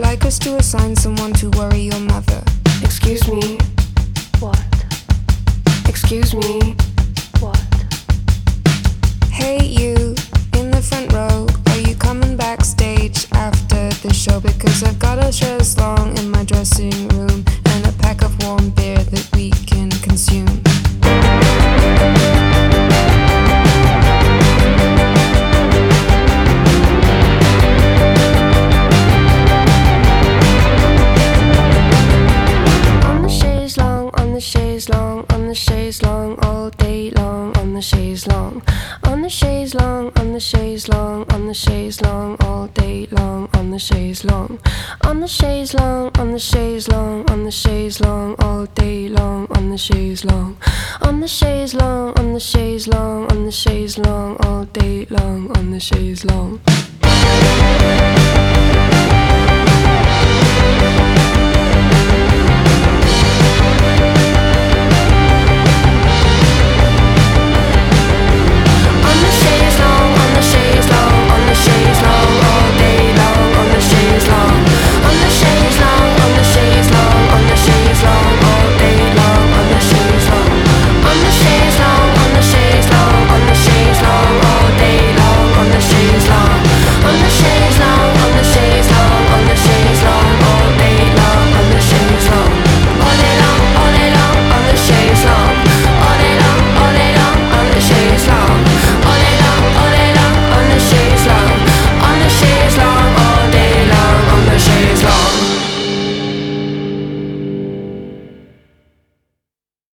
like us to assign someone to worry your mother. Excuse me. What? Excuse me. What? Hey you, in the front row, are you coming backstage after the show? Because I've got a chaise longue in my dressing room and a pack of warm beer that we can consume. On the chaise longue, on the chaise longue, all day long. On the chaise longue, on the chaise longue, on the chaise longue, on the chaise longue, all day long. On the chaise longue, on the chaise longue, on the chaise longue, on the chaise longue, all day long. On the chaise longue, on the chaise longue, on the chaise longue, on the chaise longue, all day long. On the chaise longue.